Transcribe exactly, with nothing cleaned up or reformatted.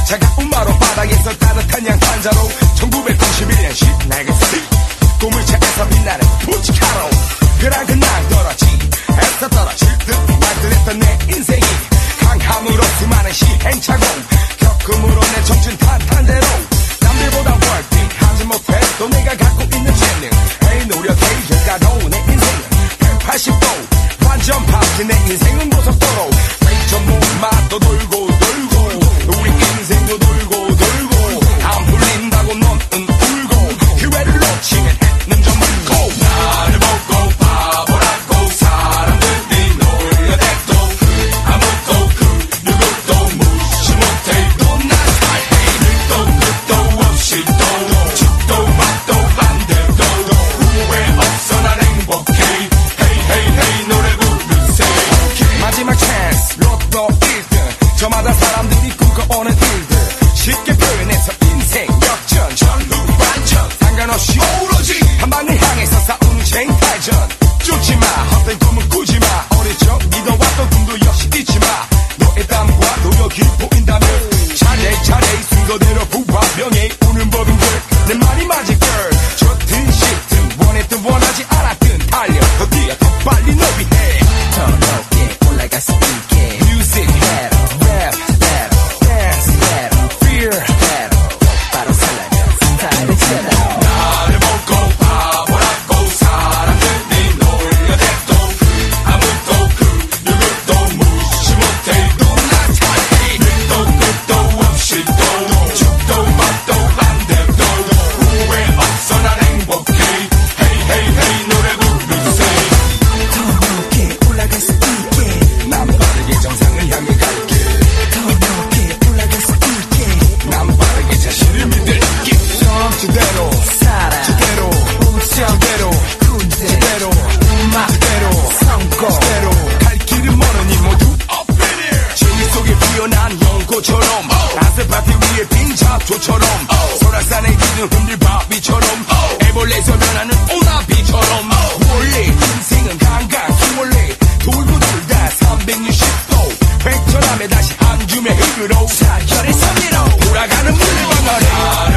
차가운 마로 바닥에서 따뜻한 양탄자로 천구백구십일 년 신나게 스틱 고물차에서 빛나는 푸치카로 그랑 그냥 떨어지 애써 떨어질 듯 말듯했던 내 인생이 강함으로 수많은 시행착오 겪음으로 내 청춘 탄탄대로 남들보다 월딩 하지 못해도 내가 갖고 있는 재능 에이 노력해 결과로 내 인생은 백팔십 도 완전 바뀌 내 인생은 고속도로 백점오 맛도 돌고 돌고 우리 인생도 돌고 돌고 안 풀린다고 넌 울고 기회를 놓치면 해는 좀 물고 나를 보고 바보라고 사람들이 놀려대도 아무도 그 누구도 무시 못해도 난 잘해 늘도 끝도 없이 또 죽도 맛도 안 돼도 후회 없어 난 행복해 헤이 헤이 헤이 노래 부르세 마지막 찬스 로또 일 등 저마다 사람들이 꿈꿔오는 일들 쉽게 표현해서 인생 역전 전후 반전 상관없이 오로지 한 방을 향해서 싸우는 쟁탈전 쫓지마 헛된 꿈은 꾸지마 어릴 적 믿어왔던 꿈도 역시 잊지마 너의 땀과 노력이 보인다면 차례차례 순서대로 부와 명예 우는 법인들 내 말이 맞을 걸 좋든 싫든 원했든 원하지 않았든 달려 더 뛰어 더 빨리 너비해 더 높게 올라갈 수 있게 Music battle, rap battle, dance battle, fear battle 바로 살라면 스타일을 제대로 나를 보고 바보라고 사람들이 놀려대도 아무도 그 누구도 무시 못해도 난 잘해 늘도 끝도 없이 또 죽도 맛도 안 돼도 후회 없어 난 행복해 헤이 헤이 헤이 노래 부르세 더 높게 올라갈 수 있게 난 빠르게 정상을 향해 갈게 더 높게 올라갈 수 있게 난 빠르게 자신을 믿을게 제대로 살아 제대로 우정 제대로 군대 제대로 음악 제대로 성공 제대로 갈 길은 멀으니 모두 up in here 재미 속에 피어난 연꽃처럼 아스팔트 위에 빈 잡초처럼 설악산에 있는 흔들바위처럼 애벌레에서 변하는 오나비처럼 원래 인생은 강강수월래 돌고 돌다 삼백육십 도 횡천하며 다시 한 줌의 흙으로 사결의 선미로 돌아가는 물방아래